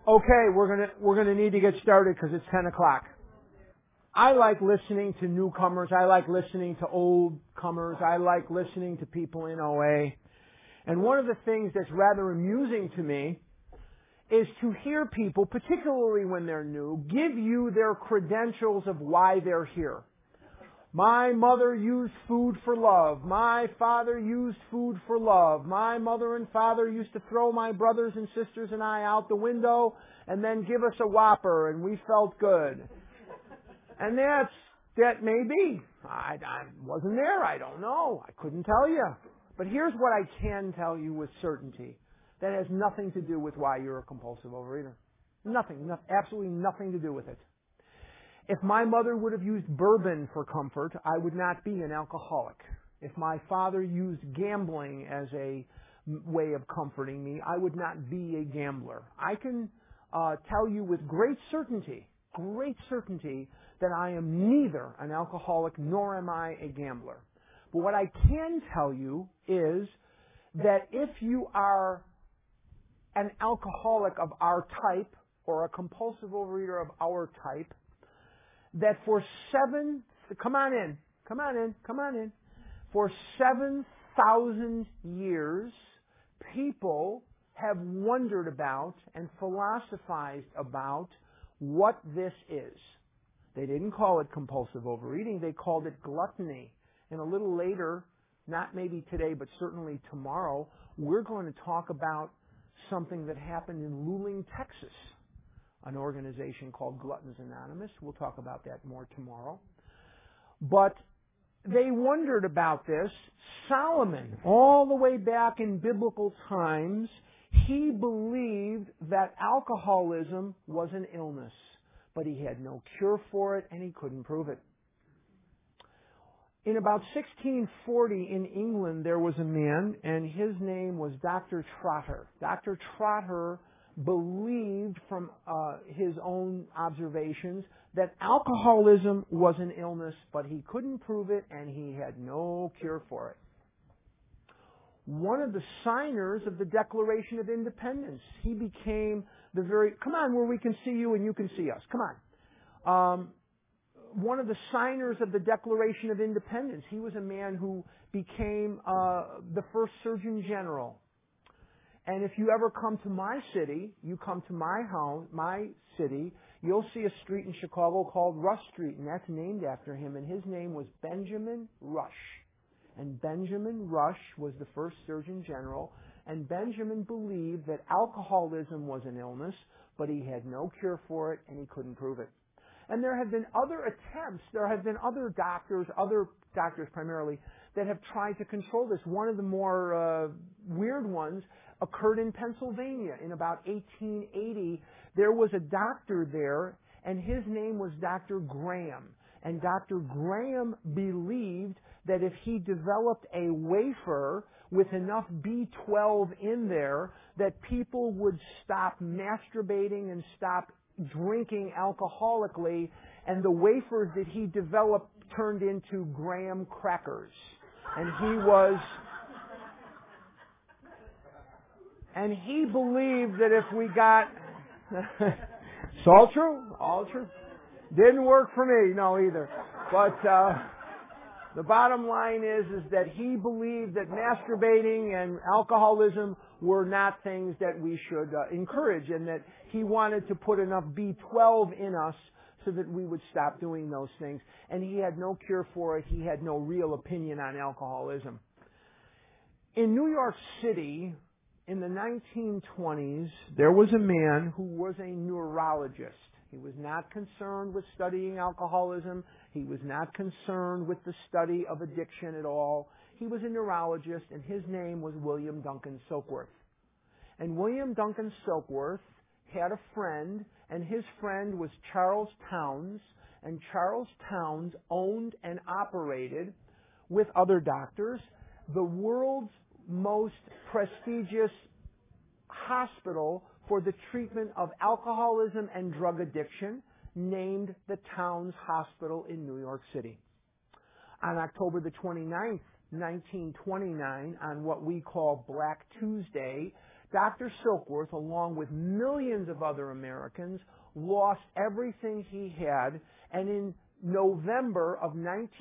Okay, we're gonna need to get started because it's 10 o'clock. I like listening to newcomers. I like listening to old comers. I like listening to people in OA. And one of the things that's rather amusing to me is to hear people, particularly when they're new, give you their credentials of why they're here. My mother used food for love. My father used food for love. My mother and father used to throw my brothers and sisters and I out the window and then give us a Whopper and we felt good. And that may be. I wasn't there. I don't know. I couldn't tell you. But here's what I can tell you with certainty. That has nothing to do with why you're a compulsive overeater. Nothing. Absolutely nothing to do with it. If my mother would have used bourbon for comfort, I would not be an alcoholic. If my father used gambling as a way of comforting me, I would not be a gambler. I can tell you with great certainty, that I am neither an alcoholic nor am I a gambler. But what I can tell you is that if you are an alcoholic of our type or a compulsive overeater of our type, that for 7,000 years, people have wondered about and philosophized about what this is. They didn't call it compulsive overeating, they called it gluttony. And a little later, not maybe today, but certainly tomorrow, we're going to talk about something that happened in Luling, Texas. An organization called Gluttons Anonymous. We'll talk about that more tomorrow. But they wondered about this. Solomon, all the way back in biblical times, he believed that alcoholism was an illness, but he had no cure for it and he couldn't prove it. In about 1640 in England, there was a man, and his name was Dr. Trotter. Dr. Trotter believed from his own observations that alcoholism was an illness, but he couldn't prove it and he had no cure for it. One of the signers of the Declaration of Independence, he became the very, come on where we can see you and you can see us, come on. One of the signers of the Declaration of Independence, he was a man who became the first Surgeon General. And if you ever come to my city, you come to my house, my city, you'll see a street in Chicago called Rush Street, and that's named after him. And his name was Benjamin Rush. And Benjamin Rush was the first Surgeon General. And Benjamin believed that alcoholism was an illness, but he had no cure for it, and he couldn't prove it. And there have been other attempts, there have been other doctors primarily, that have tried to control this. One of the more weird ones occurred in Pennsylvania in about 1880. There was a doctor there, and his name was Dr. Graham. And Dr. Graham believed that if he developed a wafer with enough B12 in there, that people would stop masturbating and stop drinking alcoholically, and the wafers that he developed turned into graham crackers. And he believed that if we got it's all true. Didn't work for me, no either. But the bottom line is that he believed that masturbating and alcoholism were not things that we should encourage, and that he wanted to put enough B12 in us so that we would stop doing those things. And he had no cure for it. He had no real opinion on alcoholism. In New York City, in the 1920s, there was a man who was a neurologist. He was not concerned with studying alcoholism. He was not concerned with the study of addiction at all. He was a neurologist, and his name was William Duncan Silkworth. And William Duncan Silkworth had a friend, and his friend was Charles Towns, and Charles Towns owned and operated, with other doctors, the world's most prestigious hospital for the treatment of alcoholism and drug addiction, named the Towns Hospital in New York City. On October the 29th, 1929, on what we call Black Tuesday, Dr. Silkworth, along with millions of other Americans, lost everything he had, and in November of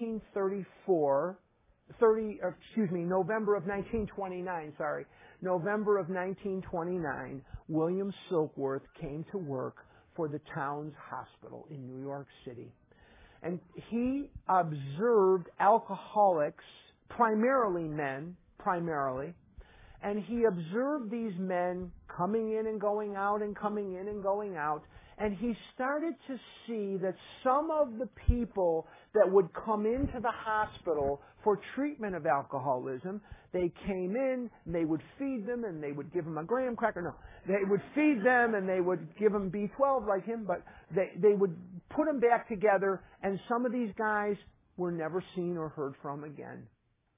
1929, William Silkworth came to work for the Towns Hospital in New York City. And he observed alcoholics, primarily men, and he observed these men coming in and going out and coming in and going out, and he started to see that some of the people that would come into the hospital for treatment of alcoholism, they came in, and they would feed them, and they would give them a graham cracker. No, they would feed them, and they would give them B12 like him, but they would put them back together, and some of these guys were never seen or heard from again.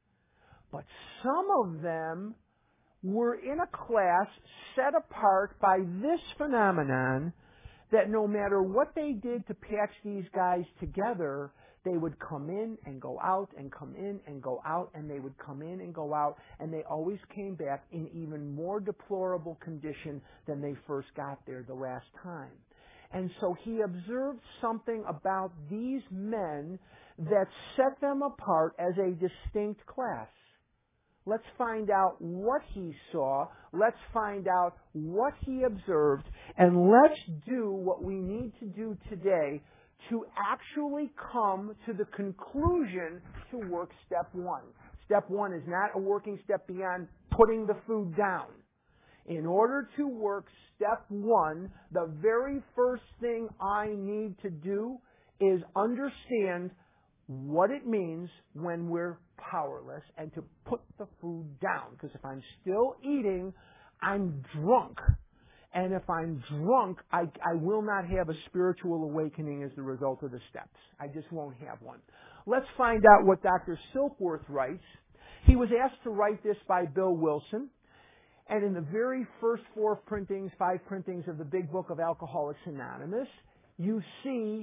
But some of them were in a class set apart by this phenomenon that no matter what they did to patch these guys together, they would come in and go out and come in and go out, and they would come in and go out, and they always came back in even more deplorable condition than they first got there the last time. And so he observed something about these men that set them apart as a distinct class. Let's find out what he saw. Let's find out what he observed. And let's do what we need to do today to actually come to the conclusion to work step one. Step one is not a working step beyond putting the food down. In order to work step one, the very first thing I need to do is understand what it means when we're powerless and to put the food down. Because if I'm still eating, I'm drunk. And if I'm drunk, I will not have a spiritual awakening as the result of the steps. I just won't have one. Let's find out what Dr. Silkworth writes. He was asked to write this by Bill Wilson. And in the very first five printings of the Big Book of Alcoholics Anonymous, you see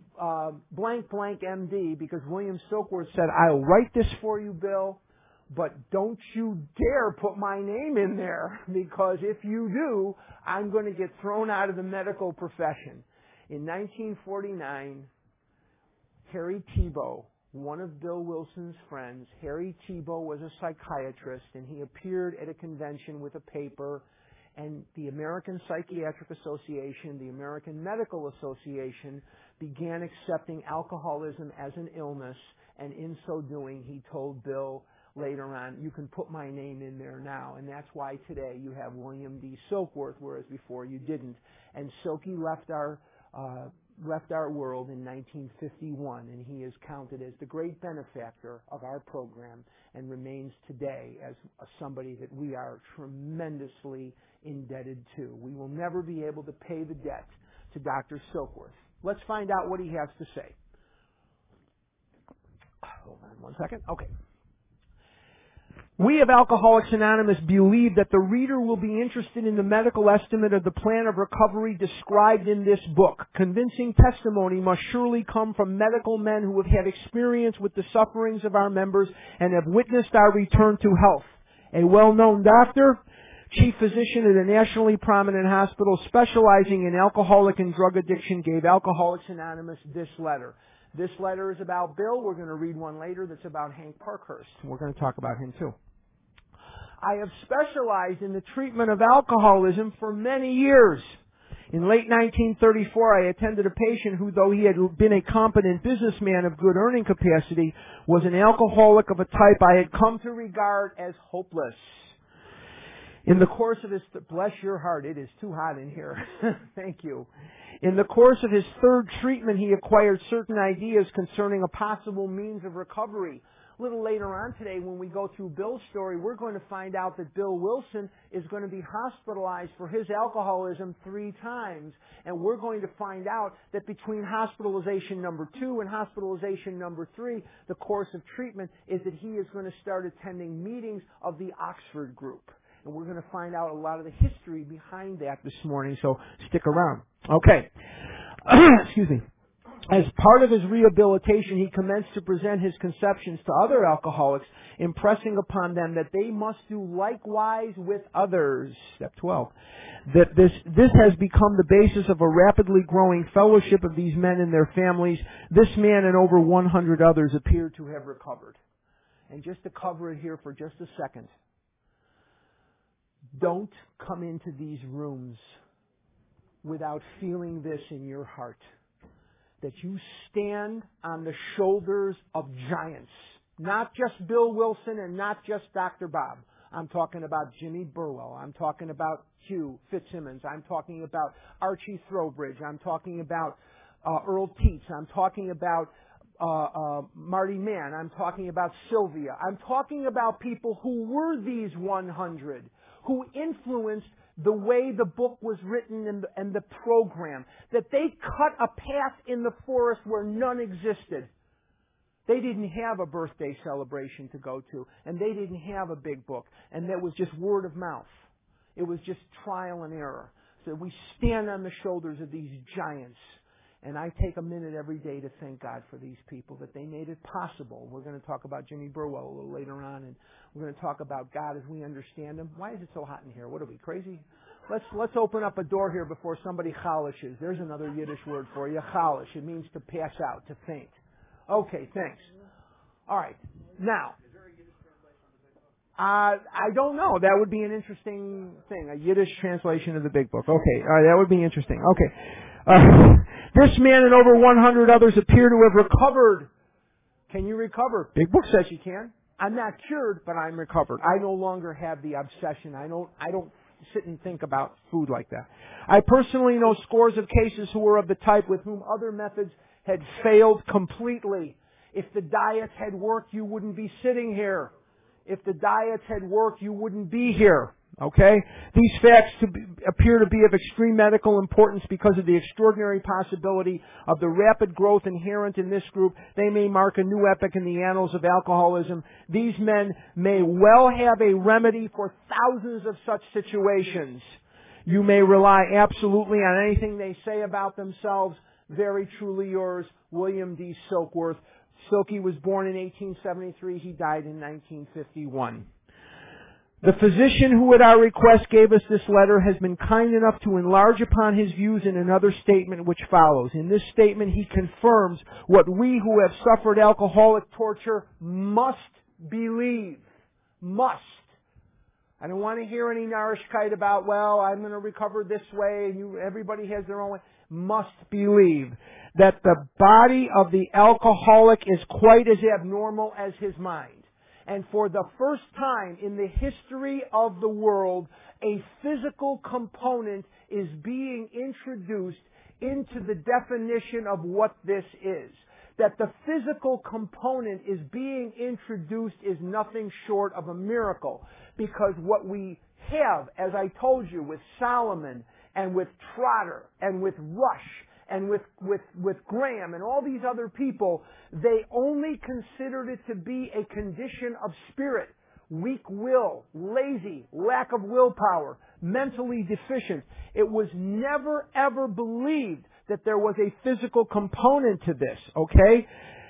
blank blank MD, because William Silkworth said, I'll write this for you, Bill, but don't you dare put my name in there, because if you do, I'm going to get thrown out of the medical profession. In 1949, Harry Tiebout, one of Bill Wilson's friends, Harry Tiebout was a psychiatrist, and he appeared at a convention with a paper, and the American Psychiatric Association, the American Medical Association, began accepting alcoholism as an illness, and in so doing, he told Bill later on, you can put my name in there now, and that's why today you have William D. Silkworth, whereas before you didn't. And Silky left our world in 1951, and he is counted as the great benefactor of our program and remains today as somebody that we are tremendously indebted to. We will never be able to pay the debt to Dr. Silkworth. Let's find out what he has to say. Hold on one second. Okay. We of Alcoholics Anonymous believe that the reader will be interested in the medical estimate of the plan of recovery described in this book. Convincing testimony must surely come from medical men who have had experience with the sufferings of our members and have witnessed our return to health. A well-known doctor, chief physician at a nationally prominent hospital specializing in alcoholic and drug addiction, gave Alcoholics Anonymous this letter. This letter is about Bill. We're going to read one later that's about Hank Parkhurst. We're going to talk about him too. I have specialized in the treatment of alcoholism for many years. In late 1934, I attended a patient who, though he had been a competent businessman of good earning capacity, was an alcoholic of a type I had come to regard as hopeless. In the course of his, bless your heart, it is too hot in here. Thank you. In the course of his third treatment, he acquired certain ideas concerning a possible means of recovery. A little later on today, when we go through Bill's story, we're going to find out that Bill Wilson is going to be hospitalized for his alcoholism 3 times. And we're going to find out that between hospitalization number 2 and hospitalization number 3, the course of treatment is that he is going to start attending meetings of the Oxford group. And we're going to find out a lot of the history behind that this morning, so stick around. Okay. Excuse me. As part of his rehabilitation, he commenced to present his conceptions to other alcoholics, impressing upon them that they must do likewise with others. Step 12. That this has become the basis of a rapidly growing fellowship of these men and their families. This man and over 100 others appear to have recovered. And just to cover it here for just a second, don't come into these rooms without feeling this in your heart. That you stand on the shoulders of giants. Not just Bill Wilson and not just Dr. Bob. I'm talking about Jimmy Burwell. I'm talking about Hugh Fitzsimmons. I'm talking about Archie Throwbridge. I'm talking about Earl Teets. I'm talking about Marty Mann. I'm talking about Sylvia. I'm talking about people who were these 100, who influenced the way the book was written and the program, that they cut a path in the forest where none existed. They didn't have a birthday celebration to go to, and they didn't have a big book, and that was just word of mouth. It was just trial and error. So we stand on the shoulders of these giants, and I take a minute every day to thank God for these people, that they made it possible. We're going to talk about Jimmy Burwell a little later on, and we're going to talk about God as we understand Him. Why is it so hot in here? What are we, crazy? Let's open up a door here before somebody chalishes. There's another Yiddish word for you, chalish. It means to pass out, to faint. Okay, thanks. All right. Now, I don't know. That would be an interesting thing, a Yiddish translation of the Big Book. Okay, all right, that would be interesting. Okay. This man and over 100 others appear to have recovered. Can you recover? Big Book says you can. I'm not cured, but I'm recovered. I no longer have the obsession. I don't sit and think about food like that. I personally know scores of cases who were of the type with whom other methods had failed completely. If the diets had worked, you wouldn't be sitting here. If the diets had worked, you wouldn't be here. Okay? These facts appear to be of extreme medical importance because of the extraordinary possibility of the rapid growth inherent in this group. They may mark a new epoch in the annals of alcoholism. These men may well have a remedy for thousands of such situations. You may rely absolutely on anything they say about themselves. Very truly yours, William D. Silkworth. Silky was born in 1873. He died in 1951. The physician who at our request gave us this letter has been kind enough to enlarge upon his views in another statement which follows. In this statement he confirms what we who have suffered alcoholic torture must believe. Must. I don't want to hear any narishkeit about, well, I'm going to recover this way, and everybody has their own way. Must believe that the body of the alcoholic is quite as abnormal as his mind. And for the first time in the history of the world, a physical component is being introduced into the definition of what this is. That the physical component is being introduced is nothing short of a miracle. Because what we have, as I told you, with Solomon and with Trotter and with Rush and with Graham and all these other people, they only considered it to be a condition of spirit. Weak will, lazy, lack of willpower, mentally deficient. It was never ever believed that there was a physical component to this, okay?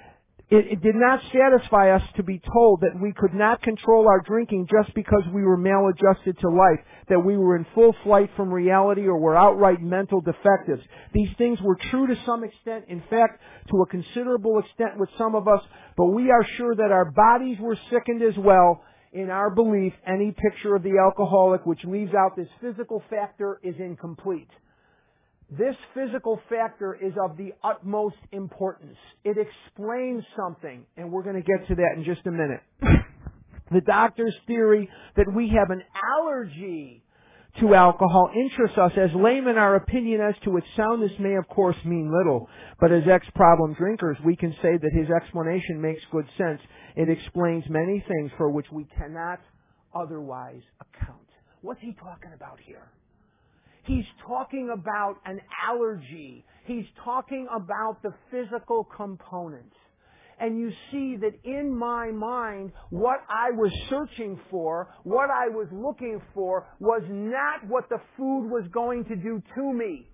It did not satisfy us to be told that we could not control our drinking just because we were maladjusted to life, that we were in full flight from reality or were outright mental defectives. These things were true to some extent, in fact, to a considerable extent with some of us, but we are sure that our bodies were sickened as well. In our belief, any picture of the alcoholic which leaves out this physical factor is incomplete. This physical factor is of the utmost importance. It explains something, and we're going to get to that in just a minute. The doctor's theory that we have an allergy to alcohol interests us. As laymen, our opinion as to its soundness may of course mean little, but as ex-problem drinkers, we can say that his explanation makes good sense. It explains many things for which we cannot otherwise account. What's he talking about here? He's talking about an allergy. He's talking about the physical component. And you see that in my mind, what I was searching for, what I was looking for, was not what the food was going to do to me.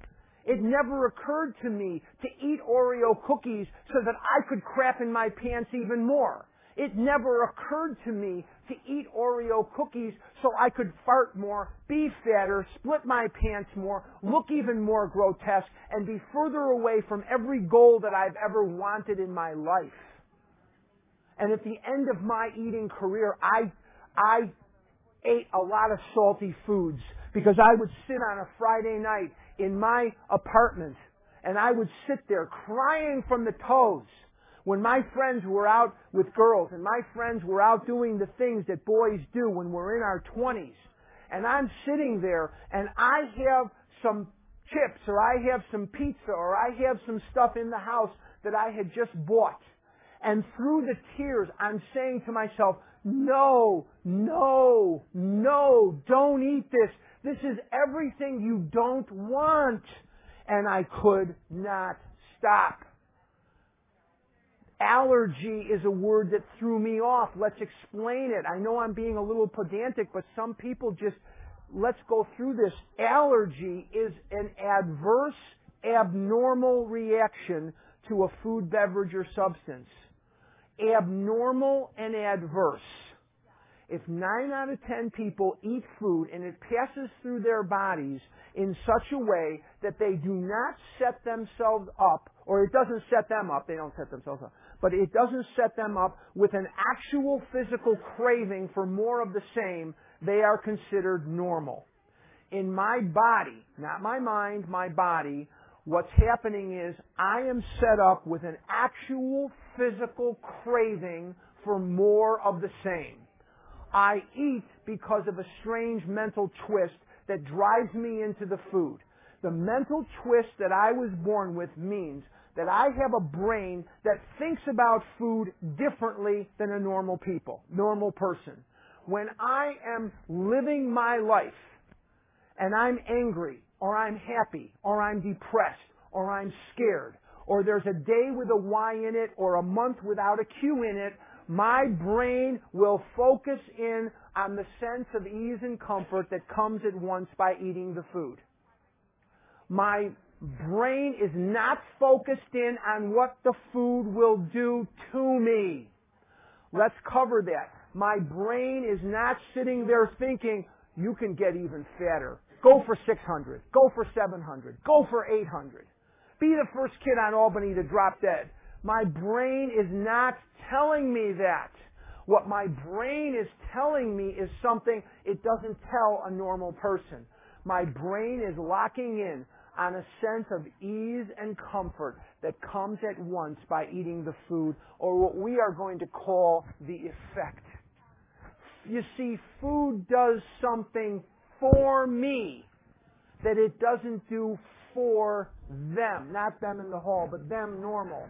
It never occurred to me to eat Oreo cookies so that I could crap in my pants even more. It never occurred to me to eat Oreo cookies so I could fart more, be fatter, split my pants more, look even more grotesque, and be further away from every goal that I've ever wanted in my life. And at the end of my eating career, I ate a lot of salty foods because I would sit on a Friday night in my apartment and I would sit there crying from the toes when my friends were out with girls and my friends were out doing the things that boys do when we're in our 20s. And I'm sitting there and I have some chips or I have some pizza or I have some stuff in the house that I had just bought. And through the tears, I'm saying to myself, no, no, no, don't eat this. This is everything you don't want. And I could not stop. Allergy is a word that threw me off. Let's explain it. I know I'm being a little pedantic, but some people just, let's go through this. Allergy is an adverse, abnormal reaction to a food, beverage, or substance. Abnormal and adverse. If 9 out of 10 people eat food and it passes through their bodies in such a way that they do not set themselves up, or it doesn't set them up, they don't set themselves up, but it doesn't set them up with an actual physical craving for more of the same, they are considered normal. In my body, not my mind, my body, what's happening is I am set up with an actual physical craving for more of the same. I eat because of a strange mental twist that drives me into the food. The mental twist that I was born with means that I have a brain that thinks about food differently than a normal person. When I am living my life and I'm angry, or I'm happy, or I'm depressed, or I'm scared, or there's a day with a Y in it, or a month without a Q in it, my brain will focus in on the sense of ease and comfort that comes at once by eating the food. My brain is not focused in on what the food will do to me. Let's cover that. My brain is not sitting there thinking, you can get even fatter. Go for 600. Go for 700. Go for 800. Be the first kid on Albany to drop dead. My brain is not telling me that. What my brain is telling me is something it doesn't tell a normal person. My brain is locking in on a sense of ease and comfort that comes at once by eating the food, or what we are going to call the effect. You see, food does something for me that it doesn't do for them. Not them in the hall, but them normal.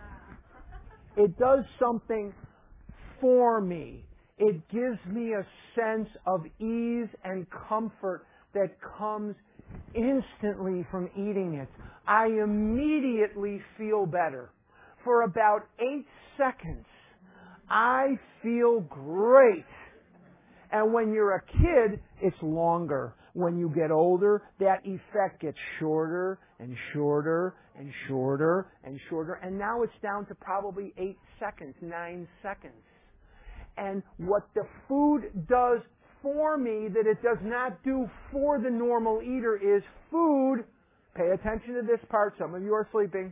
It does something for me. It gives me a sense of ease and comfort that comes instantly from eating it. I immediately feel better. For about 8 seconds, I feel great. And when you're a kid, it's longer. When you get older, that effect gets shorter and shorter and shorter and shorter. And now it's down to probably 8 seconds, 9 seconds. And what the food does for me that it does not do for the normal eater is food, pay attention to this part, some of you are sleeping,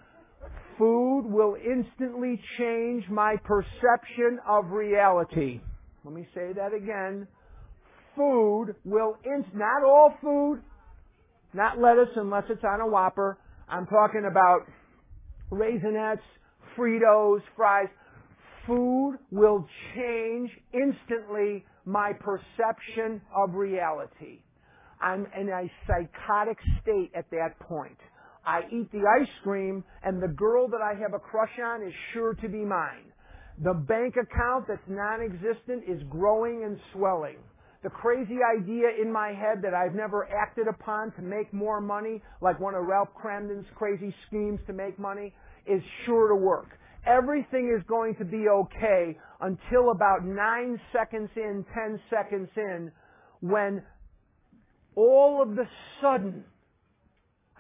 food will instantly change my perception of reality. Let me say that again. Food will, not all food, not lettuce unless it's on a Whopper. I'm talking about Raisinets, Fritos, fries. Food will change instantly my perception of reality. I'm in a psychotic state at that point. I eat the ice cream and the girl that I have a crush on is sure to be mine. The bank account that's non-existent is growing and swelling. The crazy idea in my head that I've never acted upon to make more money, like one of Ralph Cramden's crazy schemes to make money, is sure to work. Everything is going to be okay until about 9 seconds in, 10 seconds in, when all of the sudden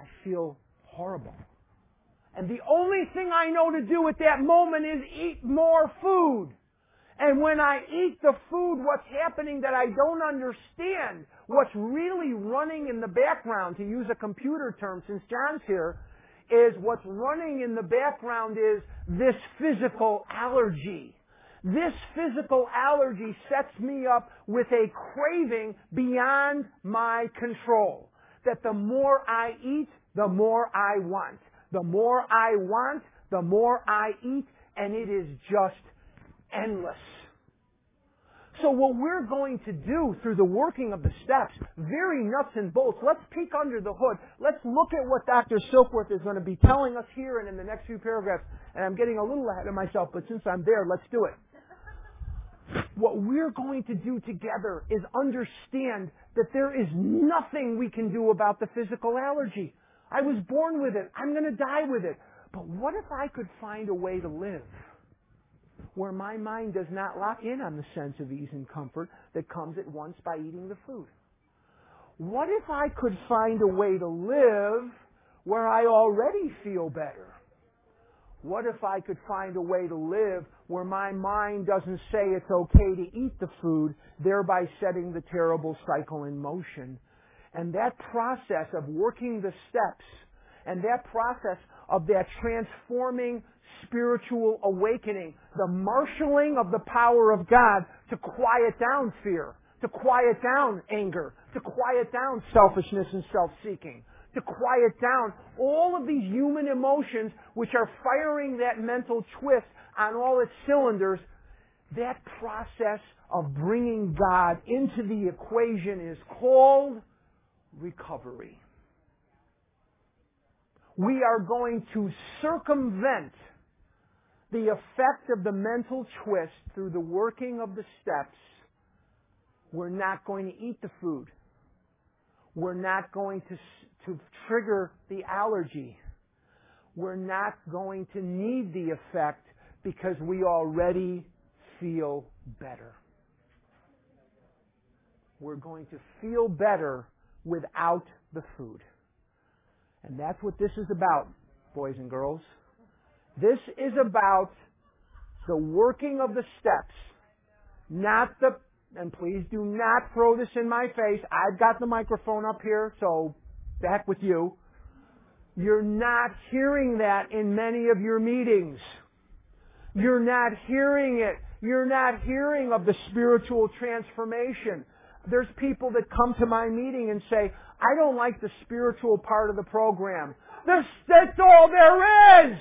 I feel horrible. And the only thing I know to do at that moment is eat more food. And when I eat the food, what's happening that I don't understand, what's really running in the background, to use a computer term since John's here, is what's running in the background is this physical allergy. This physical allergy sets me up with a craving beyond my control. That the more I eat, the more I want. The more I want, the more I eat, and it is just endless. So what we're going to do through the working of the steps, very nuts and bolts, let's peek under the hood. Let's look at what Dr. Silkworth is going to be telling us here and in the next few paragraphs. And I'm getting a little ahead of myself, but since I'm there, let's do it. What we're going to do together is understand that there is nothing we can do about the physical allergy. I was born with it. I'm going to die with it. But what if I could find a way to live where my mind does not lock in on the sense of ease and comfort that comes at once by eating the food? What if I could find a way to live where I already feel better? What if I could find a way to live where my mind doesn't say it's okay to eat the food, thereby setting the terrible cycle in motion? And that process of working the steps and that process of that transforming spiritual awakening, the marshaling of the power of God to quiet down fear, to quiet down anger, to quiet down selfishness and self-seeking, to quiet down all of these human emotions which are firing that mental twist on all its cylinders. That process of bringing God into the equation is called recovery. We are going to circumvent the effect of the mental twist through the working of the steps. We're not going to eat the food. We're not going to trigger the allergy. We're not going to need the effect because we already feel better. We're going to feel better without the food. And that's what this is about, boys and girls. This is about the working of the steps, not the, and please do not throw this in my face. I've got the microphone up here, so back with you. You're not hearing that in many of your meetings. You're not hearing it. You're not hearing of the spiritual transformation. There's people that come to my meeting and say, I don't like the spiritual part of the program. That's all there is.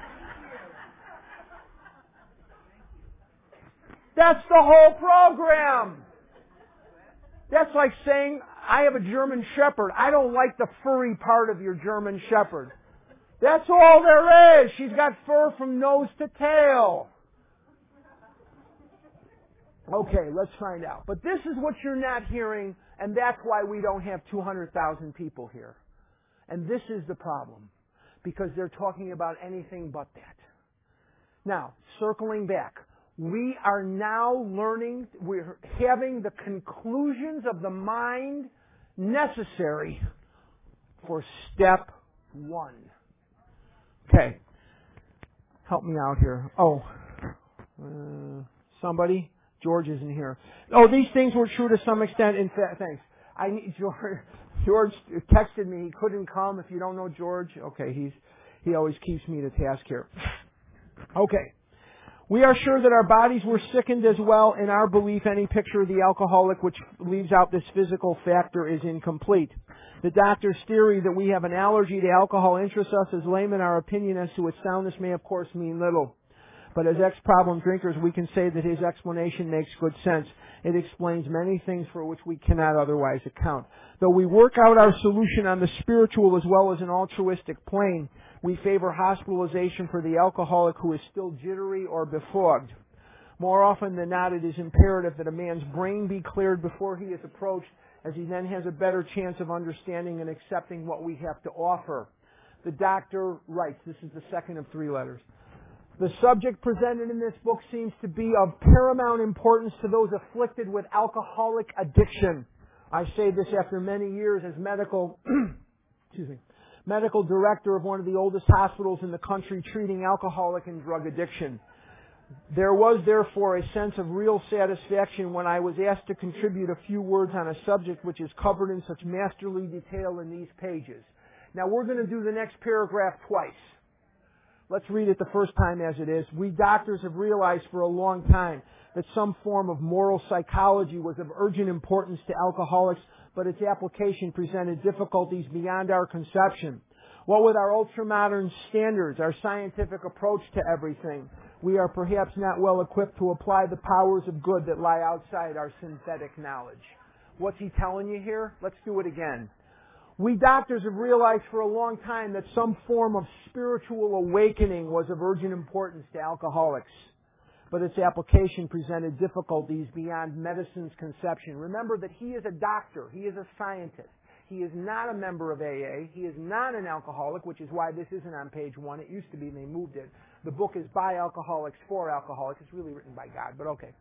That's the whole program. That's like saying, I have a German Shepherd. I don't like the furry part of your German Shepherd. That's all there is. She's got fur from nose to tail. Okay, let's find out. But this is what you're not hearing, and that's why we don't have 200,000 people here. And this is the problem, because they're talking about anything but that. Now, circling back, we are now learning, we're having the conclusions of the mind necessary for step 1. Okay, help me out here. Somebody? George isn't here. Oh, these things were true to some extent. In fact, thanks. I need George texted me. He couldn't come. If you don't know George, okay, he always keeps me to task here. Okay. We are sure that our bodies were sickened as well. In our belief, any picture of the alcoholic which leaves out this physical factor is incomplete. The doctor's theory that we have an allergy to alcohol interests us as laymen. Our opinion as to its soundness may, of course, mean little. But as ex-problem drinkers, we can say that his explanation makes good sense. It explains many things for which we cannot otherwise account. Though we work out our solution on the spiritual as well as an altruistic plane, we favor hospitalization for the alcoholic who is still jittery or befogged. More often than not, it is imperative that a man's brain be cleared before he is approached, as he then has a better chance of understanding and accepting what we have to offer. The doctor writes, this is the second of 3 letters. The subject presented in this book seems to be of paramount importance to those afflicted with alcoholic addiction. I say this after many years as medical medical director of one of the oldest hospitals in the country treating alcoholic and drug addiction. There was therefore a sense of real satisfaction when I was asked to contribute a few words on a subject which is covered in such masterly detail in these pages. Now we're going to do the next paragraph twice. Let's read it the first time as it is. We doctors have realized for a long time that some form of moral psychology was of urgent importance to alcoholics, but its application presented difficulties beyond our conception. What with our ultramodern standards, our scientific approach to everything, we are perhaps not well equipped to apply the powers of good that lie outside our synthetic knowledge. What's he telling you here? Let's do it again. We doctors have realized for a long time that some form of spiritual awakening was of urgent importance to alcoholics, but its application presented difficulties beyond medicine's conception. Remember that he is a doctor. He is a scientist. He is not a member of AA. He is not an alcoholic, which is why this isn't on page 1. It used to be, and they moved it. The book is by alcoholics for alcoholics. It's really written by God, but okay.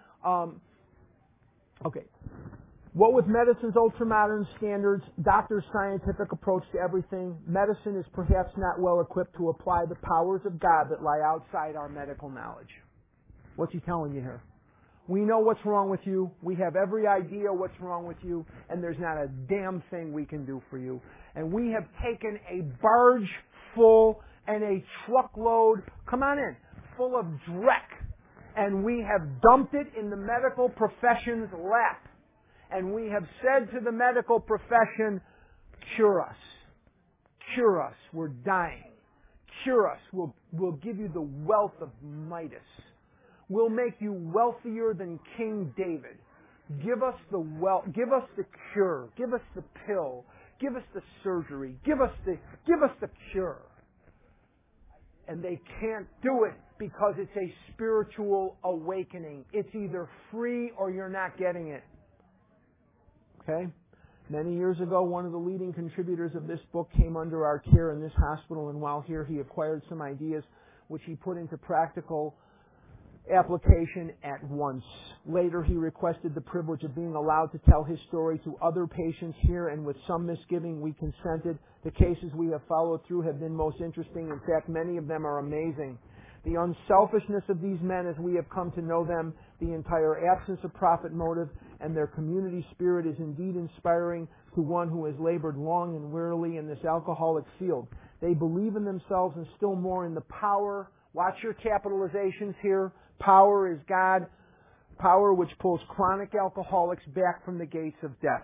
Okay. What with medicine's ultramodern standards, doctors' scientific approach to everything, medicine is perhaps not well equipped to apply the powers of God that lie outside our medical knowledge. What's he telling you here? We know what's wrong with you. We have every idea what's wrong with you, and there's not a damn thing we can do for you. And we have taken a barge full and a truckload, come on in, full of dreck, and we have dumped it in the medical profession's lap. And we have said to the medical profession, cure us. Cure us. We're dying. Cure us. We'll give you the wealth of Midas. We'll make you wealthier than King David. Give us the wealth. Give us the cure. Give us the pill. Give us the surgery. Give us the cure. And they can't do it because it's a spiritual awakening. It's either free or you're not getting it. Okay? Many years ago, one of the leading contributors of this book came under our care in this hospital, and while here he acquired some ideas which he put into practical application at once. Later, he requested the privilege of being allowed to tell his story to other patients here, and with some misgiving, we consented. The cases we have followed through have been most interesting. In fact, many of them are amazing. The unselfishness of these men as we have come to know them, the entire absence of profit motive, and their community spirit is indeed inspiring to one who has labored long and wearily in this alcoholic field. They believe in themselves and still more in the power. Watch your capitalizations here. Power is God. Power which pulls chronic alcoholics back from the gates of death.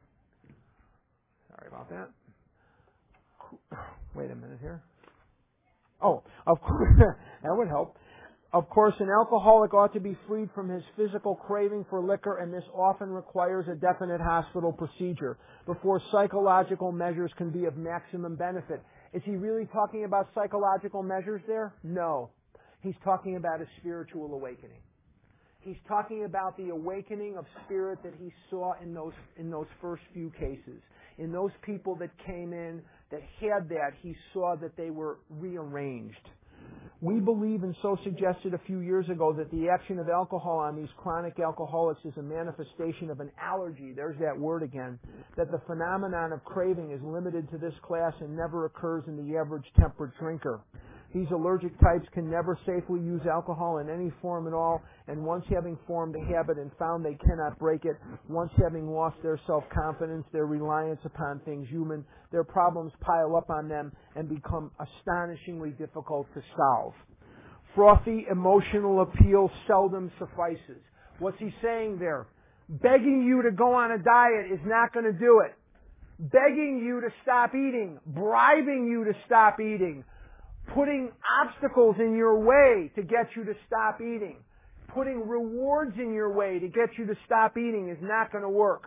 Sorry about that. Wait a minute here. Oh, of course, that would help. Of course, an alcoholic ought to be freed from his physical craving for liquor, and this often requires a definite hospital procedure before psychological measures can be of maximum benefit. Is he really talking about psychological measures there? No. He's talking about a spiritual awakening. He's talking about the awakening of spirit that he saw in those first few cases. In those people that came in that had that, he saw that they were rearranged. We believe, and so suggested a few years ago, that the action of alcohol on these chronic alcoholics is a manifestation of an allergy. There's that word again. That the phenomenon of craving is limited to this class and never occurs in the average temperate drinker. These allergic types can never safely use alcohol in any form at all, and once having formed a habit and found they cannot break it, once having lost their self-confidence, their reliance upon things human, their problems pile up on them and become astonishingly difficult to solve. Frothy emotional appeal seldom suffices. What's he saying there? Begging you to go on a diet is not going to do it. Begging you to stop eating, bribing you to stop eating, putting obstacles in your way to get you to stop eating, putting rewards in your way to get you to stop eating is not going to work.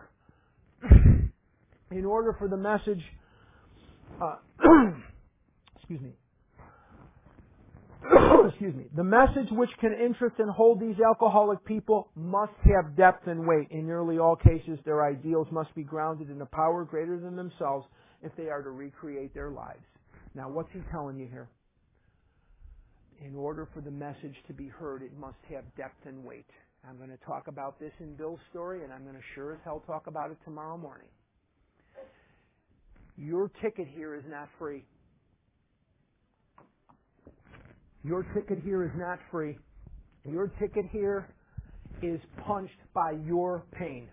In order for the message, the message which can interest and hold these alcoholic people must have depth and weight. In nearly all cases, their ideals must be grounded in a power greater than themselves if they are to recreate their lives. Now, what's he telling you here? In order for the message to be heard, it must have depth and weight. I'm going to talk about this in Bill's story, and I'm going to sure as hell talk about it tomorrow morning. Your ticket here is not free. Your ticket here is not free. Your ticket here is punched by your pain.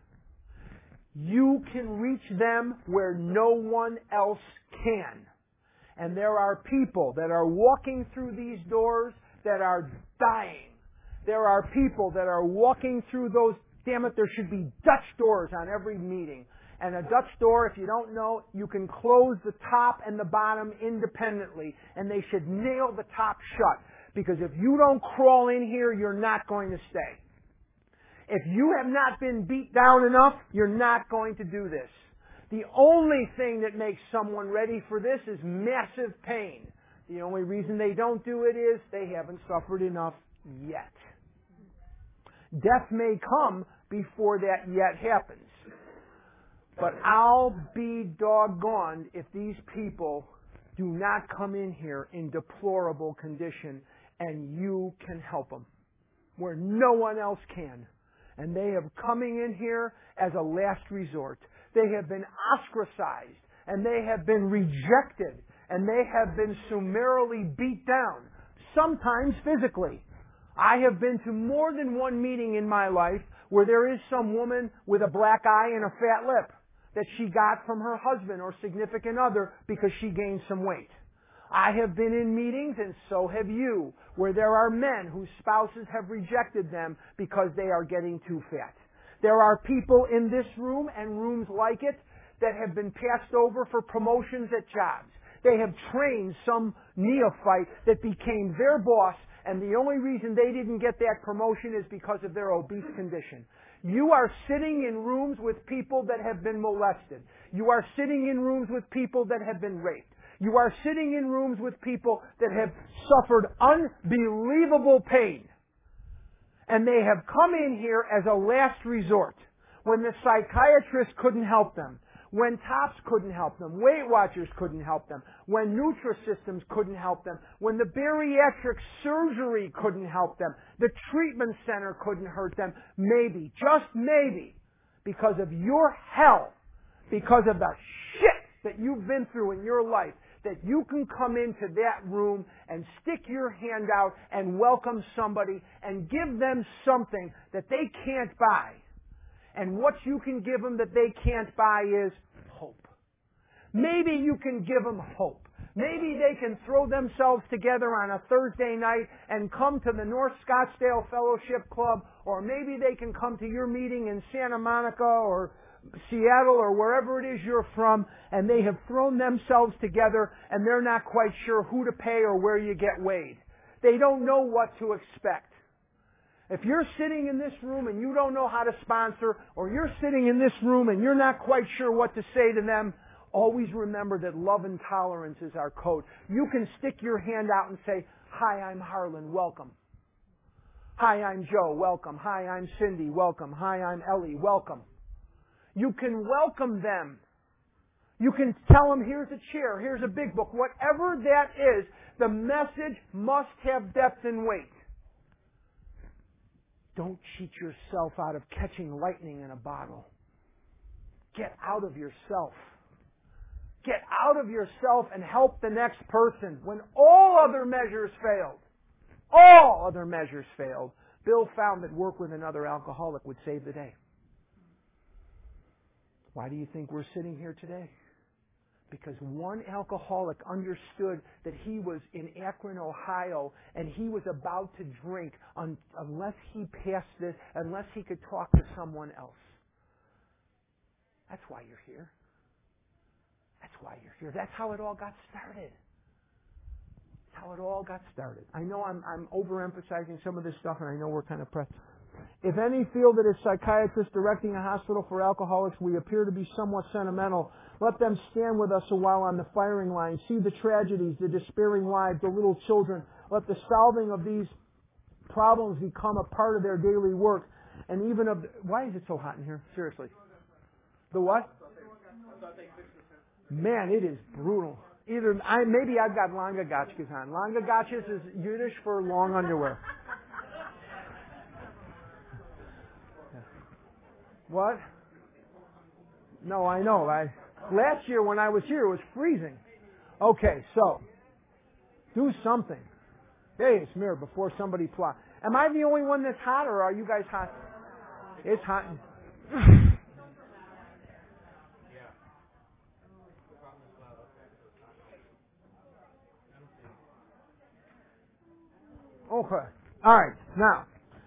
You can reach them where no one else can. And there are people that are walking through these doors that are dying. There are people that are walking through those, damn it, there should be Dutch doors on every meeting. And a Dutch door, if you don't know, you can close the top and the bottom independently, and they should nail the top shut. Because if you don't crawl in here, you're not going to stay. If you have not been beat down enough, you're not going to do this. The only thing that makes someone ready for this is massive pain. The only reason they don't do it is they haven't suffered enough yet. Death may come before that yet happens. But I'll be doggone if these people do not come in here in deplorable condition and you can help them where no one else can. And they have coming in here as a last resort. They have been ostracized and they have been rejected and they have been summarily beat down, sometimes physically. I have been to more than one meeting in my life where there is some woman with a black eye and a fat lip that she got from her husband or significant other because she gained some weight. I have been in meetings, and so have you, where there are men whose spouses have rejected them because they are getting too fat. There are people in this room and rooms like it that have been passed over for promotions at jobs. They have trained some neophyte that became their boss, and the only reason they didn't get that promotion is because of their obese condition. You are sitting in rooms with people that have been molested. You are sitting in rooms with people that have been raped. You are sitting in rooms with people that have suffered unbelievable pain. And they have come in here as a last resort. When the psychiatrist couldn't help them, when TOPS couldn't help them, Weight Watchers couldn't help them, when Nutrisystems couldn't help them, when the bariatric surgery couldn't help them, the treatment center couldn't hurt them, maybe, just maybe, because of your hell, because of the shit that you've been through in your life, that you can come into that room and stick your hand out and welcome somebody and give them something that they can't buy. And what you can give them that they can't buy is hope. Maybe you can give them hope. Maybe they can throw themselves together on a Thursday night and come to the North Scottsdale Fellowship Club, or maybe they can come to your meeting in Santa Monica or Seattle or wherever it is you're from, and they have thrown themselves together and they're not quite sure who to pay or where you get weighed. They don't know what to expect. If you're sitting in this room and you don't know how to sponsor, or you're sitting in this room and you're not quite sure what to say to them, always remember that love and tolerance is our code. You can stick your hand out and say, "Hi, I'm Harlan, welcome. Hi, I'm Joe, welcome. Hi, I'm Cindy, welcome. Hi, I'm Ellie, welcome." You can welcome them. You can tell them, "Here's a chair, here's a big book." Whatever that is, the message must have depth and weight. Don't cheat yourself out of catching lightning in a bottle. Get out of yourself. Get out of yourself and help the next person when all other measures failed. All other measures failed. Bill found that work with another alcoholic would save the day. Why do you think we're sitting here today? Because one alcoholic understood that he was in Akron, Ohio, and he was about to drink unless he passed this, unless he could talk to someone else. That's why you're here. That's why you're here. That's how it all got started. That's how it all got started. I know I'm overemphasizing some of this stuff, and I know we're kind of pressed. If any feel that as psychiatrists directing a hospital for alcoholics we appear to be somewhat sentimental, let them stand with us a while on the firing line, see the tragedies, the despairing lives, the little children. Let the solving of these problems become a part of their daily work. And even of... Why is it so hot in here? Seriously. The what? Man, it is brutal. Maybe I've got langa gotchkas on. Langa gotchkas is Yiddish for long underwear. What? No, I know. Last year when I was here, it was freezing. Okay, so do something. Hey, Smir, before somebody flies. Am I the only one that's hot, or are you guys hot? It's hot. Okay. All right. Now,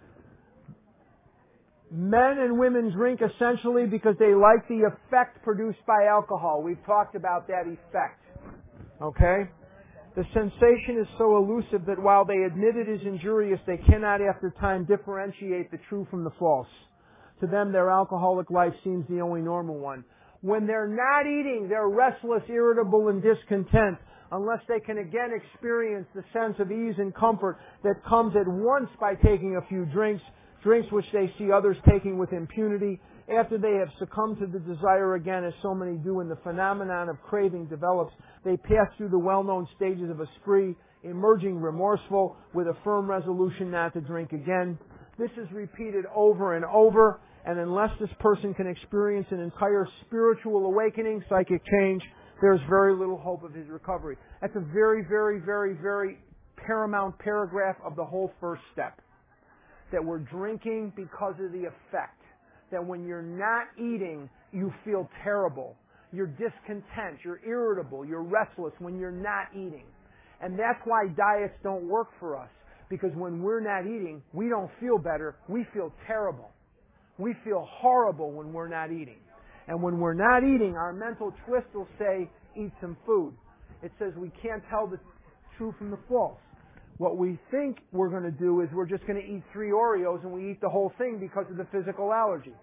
men and women drink essentially because they like the effect produced by alcohol. We've talked about that effect. Okay? The sensation is so elusive that while they admit it is injurious, they cannot after time differentiate the true from the false. To them, their alcoholic life seems the only normal one. When they're not eating, they're restless, irritable, and discontent, unless they can again experience the sense of ease and comfort that comes at once by taking a few drinks which they see others taking with impunity. After they have succumbed to the desire again, as so many do, and the phenomenon of craving develops, they pass through the well-known stages of a spree, emerging remorseful with a firm resolution not to drink again. This is repeated over and over, and unless this person can experience an entire spiritual awakening, psychic change, there's very little hope of his recovery. That's a very, very, very, very paramount paragraph of the whole first step. That we're drinking because of the effect. That when you're not eating, you feel terrible. You're discontent. You're irritable. You're restless when you're not eating. And that's why diets don't work for us. Because when we're not eating, we don't feel better. We feel terrible. We feel horrible when we're not eating. And when we're not eating, our mental twist will say, eat some food. It says we can't tell the true from the false. What we think we're going to do is we're just going to eat 3 Oreos and we eat the whole thing because of the physical allergy.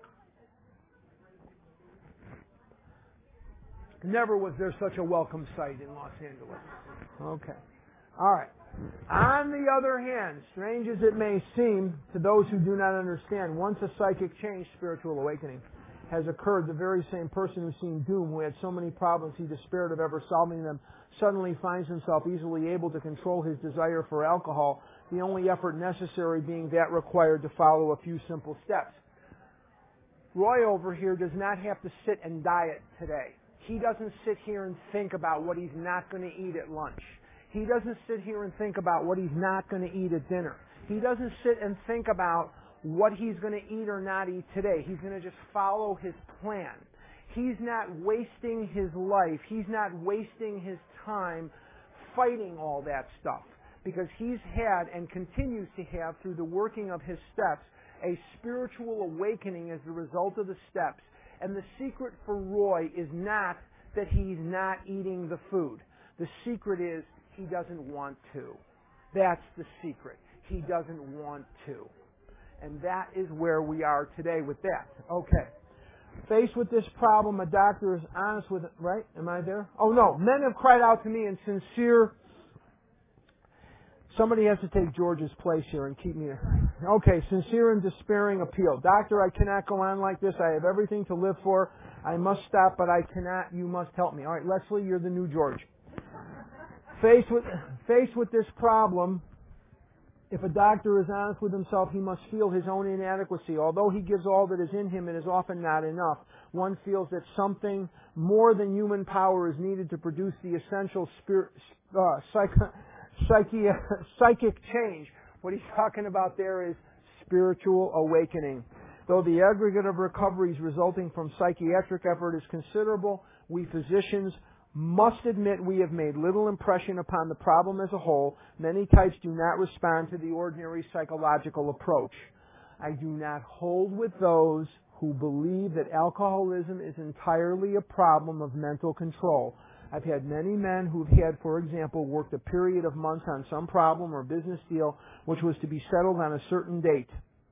Never was there such a welcome sight in Los Angeles. Okay. All right. On the other hand, strange as it may seem to those who do not understand, once a psychic change, spiritual awakening, has occurred, the very same person who's seen doom, who had so many problems he despaired of ever solving them, suddenly finds himself easily able to control his desire for alcohol, the only effort necessary being that required to follow a few simple steps. Roy over here does not have to sit and diet today. He doesn't sit here and think about what he's not going to eat at lunch. He doesn't sit here and think about what he's not going to eat at dinner. He doesn't sit and think about what he's going to eat or not eat today. He's going to just follow his plan. He's not wasting his life. He's not wasting his time fighting all that stuff, because he's had and continues to have, through the working of his steps, a spiritual awakening as a result of the steps. And the secret for Roy is not that he's not eating the food. The secret is he doesn't want to. That's the secret. He doesn't want to. And that is where we are today with that. Okay. Faced with this problem, a doctor is honest with it. Right? Am I there? Oh, no. Men have cried out to me in sincere... Somebody has to take George's place here and keep me... Okay, sincere and despairing appeal. Doctor, I cannot go on like this. I have everything to live for. I must stop, but I cannot. You must help me. All right, Leslie, you're the new George. Faced with this problem, if a doctor is honest with himself, he must feel his own inadequacy. Although he gives all that is in him, it is often not enough. One feels that something more than human power is needed to produce the essential psychic change. What he's talking about there is spiritual awakening. Though the aggregate of recoveries resulting from psychiatric effort is considerable, we physicians must admit we have made little impression upon the problem as a whole. Many types do not respond to the ordinary psychological approach. I do not hold with those who believe that alcoholism is entirely a problem of mental control. I've had many men who've had, for example, worked a period of months on some problem or business deal which was to be settled on a certain date.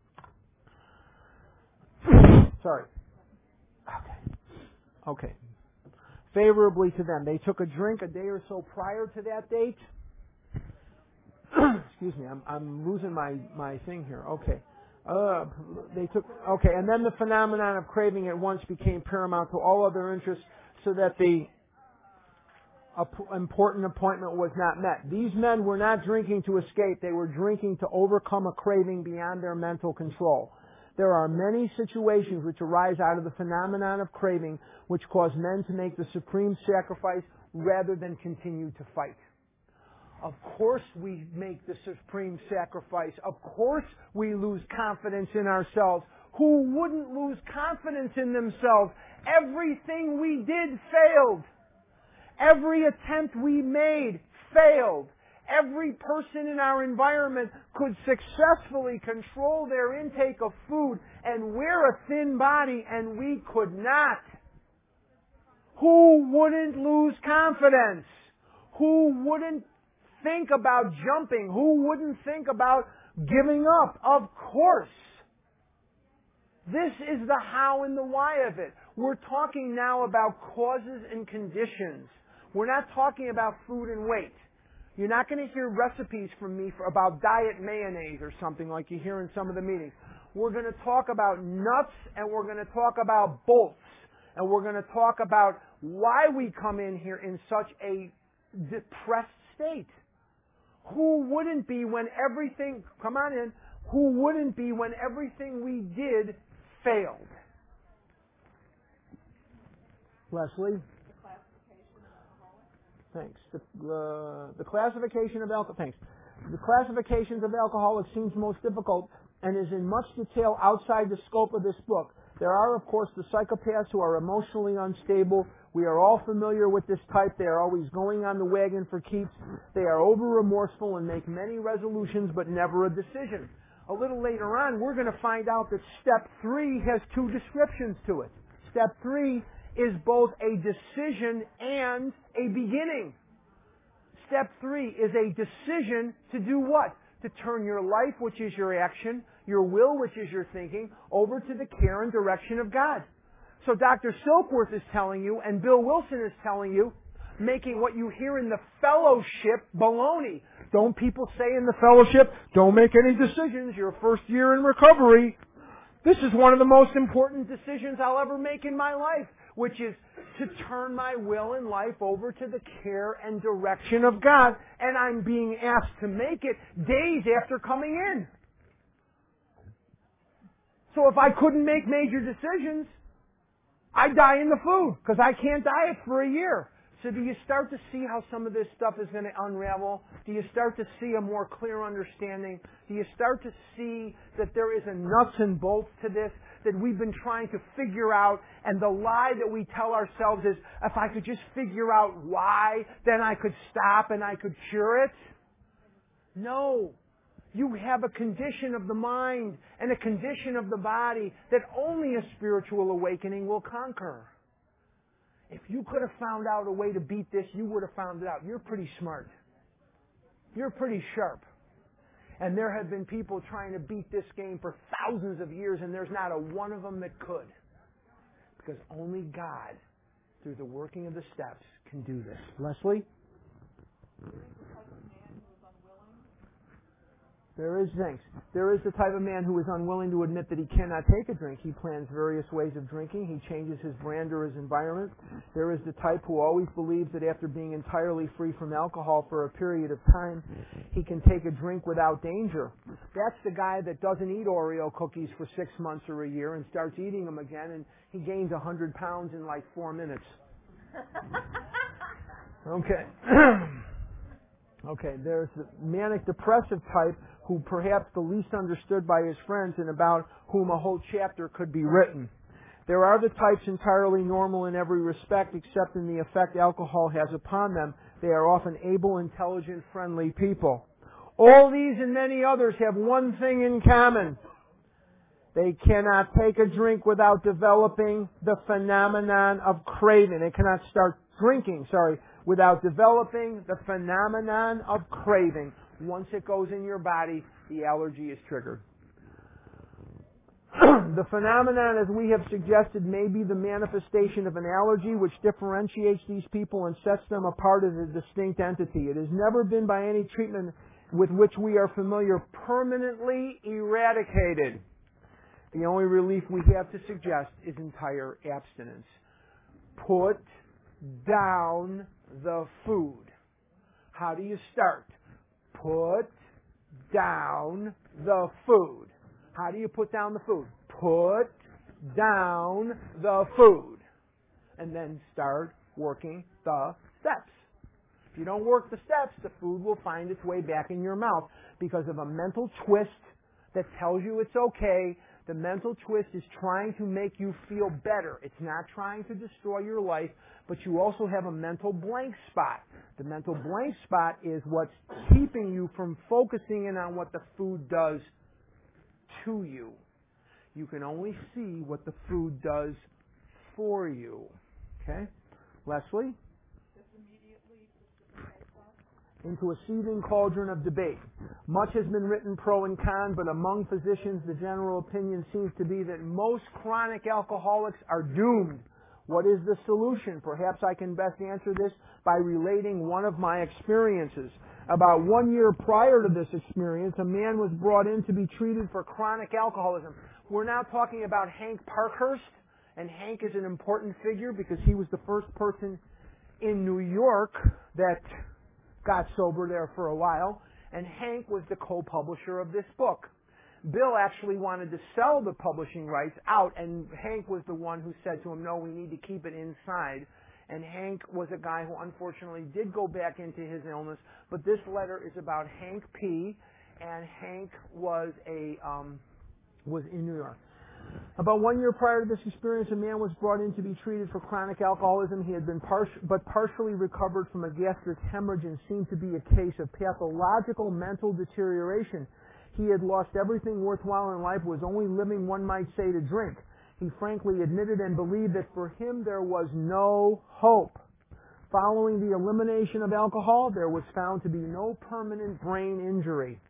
Sorry. Okay. Favorably to them. They took a drink a day or so prior to that date. Excuse me, I'm losing my thing here. Okay. And then the phenomenon of craving at once became paramount to all other interests, so that the important appointment was not met. These men were not drinking to escape. They were drinking to overcome a craving beyond their mental control. There are many situations which arise out of the phenomenon of craving which cause men to make the supreme sacrifice rather than continue to fight. Of course we make the supreme sacrifice. Of course we lose confidence in ourselves. Who wouldn't lose confidence in themselves? Everything we did failed. Every attempt we made failed. Every person in our environment could successfully control their intake of food and wear a thin body, and we could not. Who wouldn't lose confidence? Who wouldn't think about jumping? Who wouldn't think about giving up? Of course. This is the how and the why of it. We're talking now about causes and conditions. We're not talking about food and weight. You're not going to hear recipes from me about diet mayonnaise or something like you hear in some of the meetings. We're going to talk about nuts, and we're going to talk about bolts. And we're going to talk about why we come in here in such a depressed state. Who wouldn't be when everything, come on in, who wouldn't be when everything we did failed? Leslie? Thanks. The classification of alcohol. Thanks. The classifications of alcoholics seems most difficult and is in much detail outside the scope of this book. There are, of course, the psychopaths who are emotionally unstable. We are all familiar with this type. They are always going on the wagon for keeps. They are over-remorseful and make many resolutions but never a decision. A little later on, we're going to find out that step 3 has 2 descriptions to it. Step 3 is both a decision and a beginning. Step 3 is a decision to do what? To turn your life, which is your action, your will, which is your thinking, over to the care and direction of God. So Dr. Silkworth is telling you, and Bill Wilson is telling you, making what you hear in the fellowship baloney. Don't people say in the fellowship, don't make any decisions, your first year in recovery. This is one of the most important decisions I'll ever make in my life, which is to turn my will and life over to the care and direction of God. And I'm being asked to make it days after coming in. So if I couldn't make major decisions, I'd die in the food, because I can't diet for a year. So do you start to see how some of this stuff is going to unravel? Do you start to see a more clear understanding? Do you start to see that there is a nuts and bolts to this that we've been trying to figure out, and the lie that we tell ourselves is, if I could just figure out why, then I could stop and I could cure it? No. You have a condition of the mind and a condition of the body that only a spiritual awakening will conquer. If you could have found out a way to beat this, you would have found it out. You're pretty smart. You're pretty sharp. And there have been people trying to beat this game for thousands of years, and there's not a one of them that could. Because only God, through the working of the steps, can do this. Leslie? There is things. There is the type of man who is unwilling to admit that he cannot take a drink. He plans various ways of drinking. He changes his brand or his environment. There is the type who always believes that after being entirely free from alcohol for a period of time, he can take a drink without danger. That's the guy that doesn't eat Oreo cookies for 6 months or a year and starts eating them again, and he gains 100 pounds in like 4 minutes. Okay. Okay, there's the manic depressive type, who perhaps the least understood by his friends and about whom a whole chapter could be written. There are the types entirely normal in every respect except in the effect alcohol has upon them. They are often able, intelligent, friendly people. All these and many others have one thing in common. They cannot take a drink without developing the phenomenon of craving. They cannot start drinking, without developing the phenomenon of craving. Once it goes in your body, the allergy is triggered. The phenomenon, as we have suggested, may be the manifestation of an allergy which differentiates these people and sets them apart as a distinct entity. It has never been by any treatment with which we are familiar permanently eradicated. The only relief we have to suggest is entire abstinence. Put down the food. How do you start? Put down the food. How do you put down the food? Put down the food. And then start working the steps. If you don't work the steps, the food will find its way back in your mouth because of a mental twist that tells you it's okay. The mental twist is trying to make you feel better. It's not trying to destroy your life, but you also have a mental blank spot. The mental blank spot is what's keeping you from focusing in on what the food does to you. You can only see what the food does for you. Okay? Leslie? Into a seething cauldron of debate. Much has been written pro and con, but among physicians the general opinion seems to be that most chronic alcoholics are doomed. What is the solution? Perhaps I can best answer this by relating one of my experiences. About 1 year prior to this experience, a man was brought in to be treated for chronic alcoholism. We're now talking about Hank Parkhurst, and Hank is an important figure because he was the first person in New York that got sober there for a while, and Hank was the co-publisher of this book. Bill actually wanted to sell the publishing rights out, and Hank was the one who said to him, no, we need to keep it inside. And Hank was a guy who unfortunately did go back into his illness, but this letter is about Hank P., and Hank was in New York. About 1 year prior to this experience, a man was brought in to be treated for chronic alcoholism. He had been partially recovered from a gastric hemorrhage and seemed to be a case of pathological mental deterioration. He had lost everything worthwhile in life, was only living, one might say, to drink. He frankly admitted and believed that for him there was no hope. Following the elimination of alcohol, there was found to be no permanent brain injury.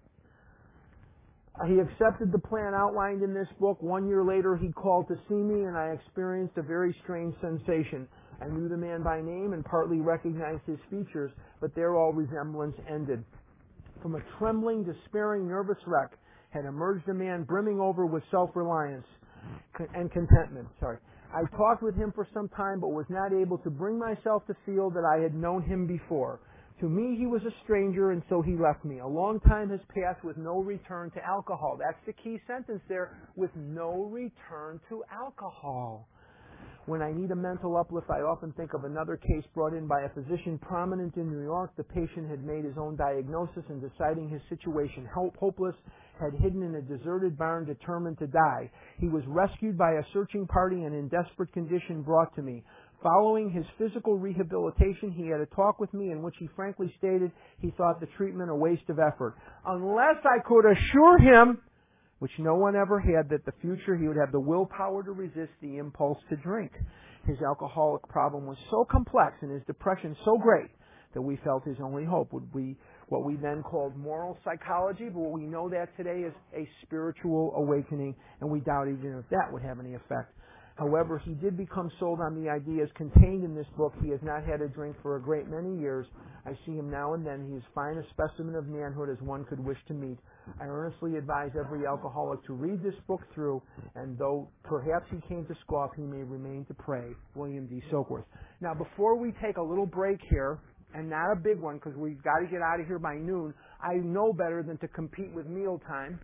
He accepted the plan outlined in this book. 1 year later, he called to see me, and I experienced a very strange sensation. I knew the man by name and partly recognized his features, but there all resemblance ended. From a trembling, despairing, nervous wreck had emerged a man brimming over with self-reliance and contentment. I talked with him for some time, but was not able to bring myself to feel that I had known him before. To me, he was a stranger, and so he left me. A long time has passed with no return to alcohol. That's the key sentence there, with no return to alcohol. When I need a mental uplift, I often think of another case brought in by a physician prominent in New York. The patient had made his own diagnosis and, deciding his situation hopeless, had hidden in a deserted barn determined to die. He was rescued by a searching party and in desperate condition brought to me. Following his physical rehabilitation, he had a talk with me in which he frankly stated he thought the treatment a waste of effort. Unless I could assure him, which no one ever had, that the future he would have the willpower to resist the impulse to drink. His alcoholic problem was so complex and his depression so great that we felt his only hope would be what we then called moral psychology, but what we know that today is a spiritual awakening, and we doubt even if that would have any effect. However, he did become sold on the ideas contained in this book. He has not had a drink for a great many years. I see him now and then. He is fine a specimen of manhood as one could wish to meet. I earnestly advise every alcoholic to read this book through, and though perhaps he came to scoff, he may remain to pray. William D. Silkworth. Now, before we take a little break here, and not a big one because we've got to get out of here by noon, I know better than to compete with mealtime.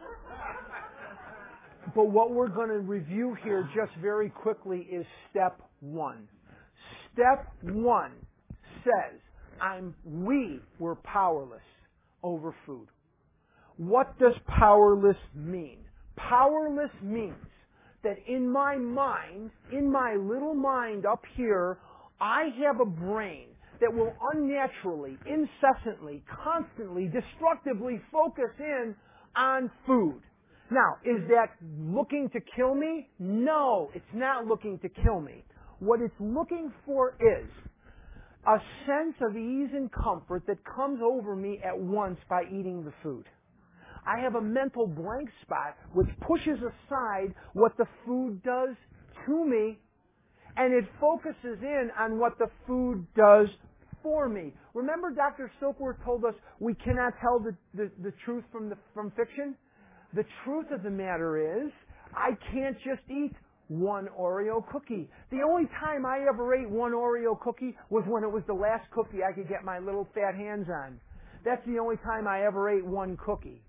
But what we're going to review here just very quickly is step one. Step one says, we were powerless over food. What does powerless mean? Powerless means that in my mind, in my little mind up here, I have a brain that will unnaturally, incessantly, constantly, destructively focus in on food. Now, is that looking to kill me? No, it's not looking to kill me. What it's looking for is a sense of ease and comfort that comes over me at once by eating the food. I have a mental blank spot which pushes aside what the food does to me, and it focuses in on what the food does for me. Remember Dr. Silkworth told us we cannot tell the truth from fiction? The truth of the matter is, I can't just eat one Oreo cookie. The only time I ever ate one Oreo cookie was when it was the last cookie I could get my little fat hands on. That's the only time I ever ate one cookie.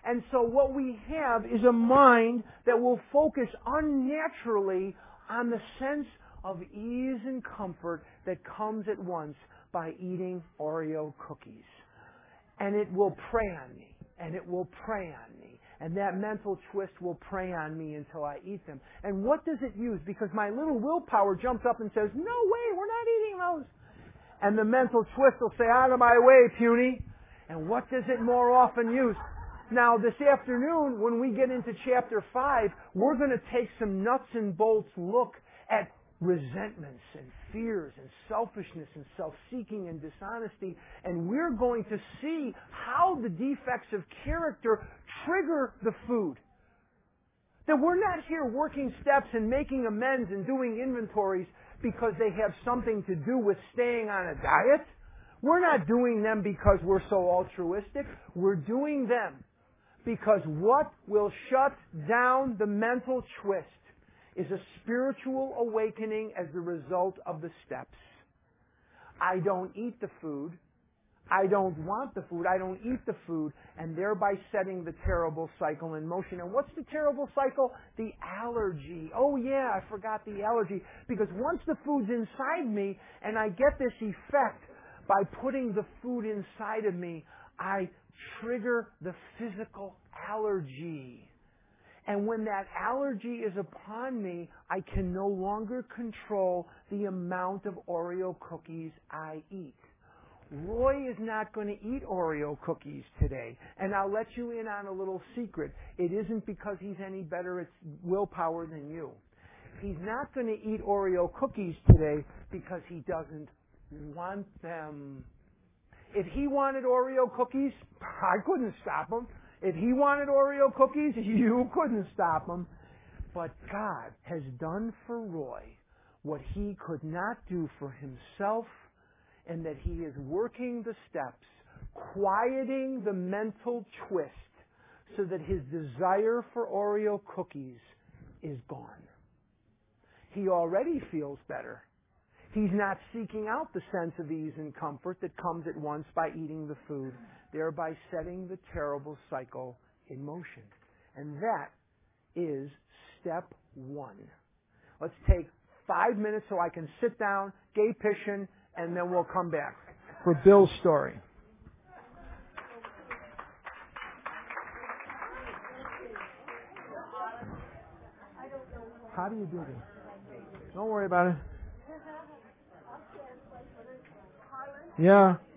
And so what we have is a mind that will focus unnaturally on the sense of ease and comfort that comes at once by eating Oreo cookies. And it will prey on me, and it will prey on me. And that mental twist will prey on me until I eat them. And what does it use? Because my little willpower jumps up and says, no way, we're not eating those. And the mental twist will say, out of my way, puny. And what does it more often use? Now, this afternoon, when we get into chapter 5, we're going to take some nuts and bolts look at resentments and fears and selfishness and self-seeking and dishonesty. And we're going to see how the defects of character trigger the food. That we're not here working steps and making amends and doing inventories because they have something to do with staying on a diet. We're not doing them because we're so altruistic. We're doing them because what will shut down the mental twist is a spiritual awakening as the result of the steps. I don't eat the food. I don't want the food. I don't eat the food, and thereby setting the terrible cycle in motion. And what's the terrible cycle? The allergy. Oh yeah, I forgot the allergy. Because once the food's inside me, and I get this effect by putting the food inside of me, I trigger the physical allergy. And when that allergy is upon me, I can no longer control the amount of Oreo cookies I eat. Roy is not going to eat Oreo cookies today. And I'll let you in on a little secret. It isn't because he's any better at willpower than you. He's not going to eat Oreo cookies today because he doesn't want them. If he wanted Oreo cookies, I couldn't stop him. If he wanted Oreo cookies, you couldn't stop him. But God has done for Roy what he could not do for himself, and that he is working the steps, quieting the mental twist so that his desire for Oreo cookies is gone. He already feels better. He's not seeking out the sense of ease and comfort that comes at once by eating the food, thereby setting the terrible cycle in motion. And that is step 1. Let's take 5 minutes so I can sit down, gay pishin', and then we'll come back for Bill's story. How do you do this? Don't worry about it. Yeah.